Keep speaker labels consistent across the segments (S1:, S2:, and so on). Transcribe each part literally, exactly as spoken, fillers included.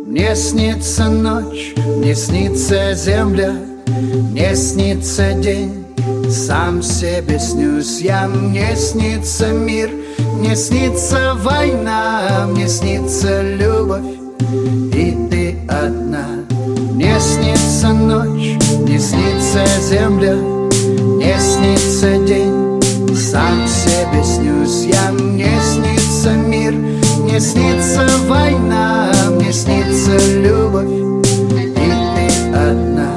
S1: Мне снится ночь, мне снится земля, мне снится день, сам себе снюсь я. Мне снится мир, мне снится война, мне снится любовь, и ты одна. Мне снится ночь, мне снится земля, мне снится день, сам себе снюсь я. Мне снится мир, мне снится война, мне снится любовь, и ты одна.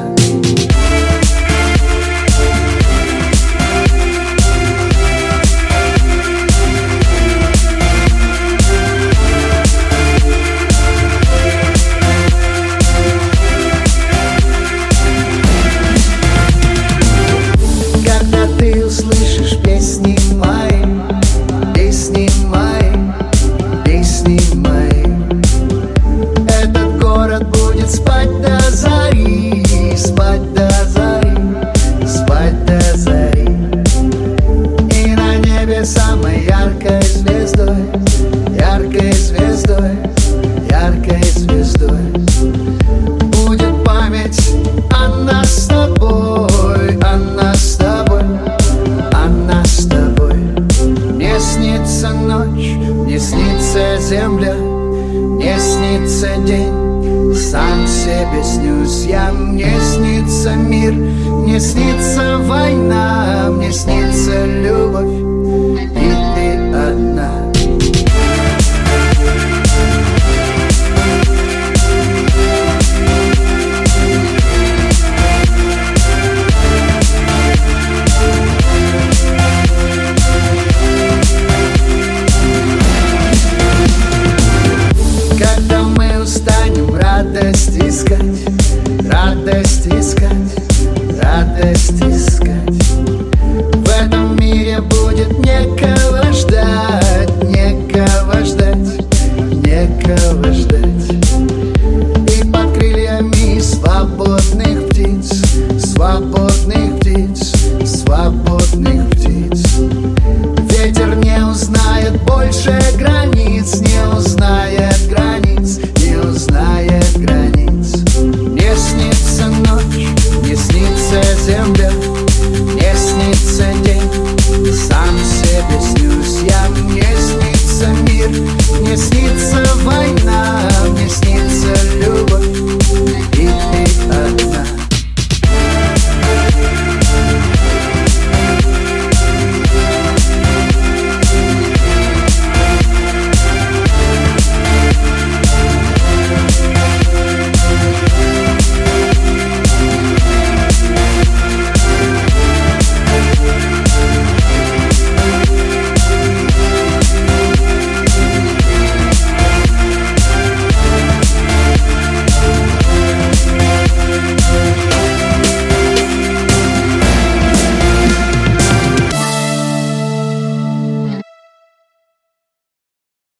S1: Когда ты услышишь песни мои, песни мои, песни мои, этот город будет спать до зари, спать до зари, спать до зари. И на небе самой яркой звездой, яркой звездой, яркой звездой будет память о нас с тобой, о нас с тобой, о нас с тобой. Мне снится ночь, мне снится земля, мне снится день, сам себе снюсь я. Мне снится мир, мне снится война, мне снится любовь, и ты одна. Когда мы устанем радость искать, радость искать, радость искать, в этом мире будет некого ждать, некого ждать, некого ждать.